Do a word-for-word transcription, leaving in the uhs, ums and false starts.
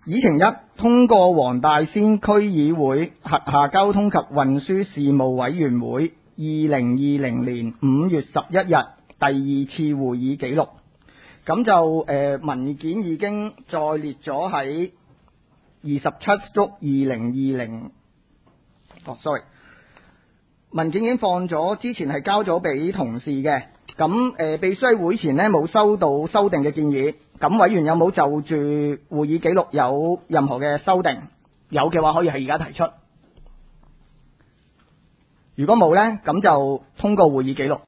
議程一，通過黃大仙區議會轄下交通及運輸事務委員會二零二零年五月十一日第二次會議記錄。咁就誒、呃、文件已經再列咗喺二十七足二零二零，哦 sorry， 文件已經放咗，之前係交咗俾同事嘅。咁誒、呃、秘書喺會前呢冇收到修訂嘅建議，咁委員有冇就住會議記錄有任何嘅修訂？有嘅話可以係而家提出，如果冇呢，咁就通過會議記錄。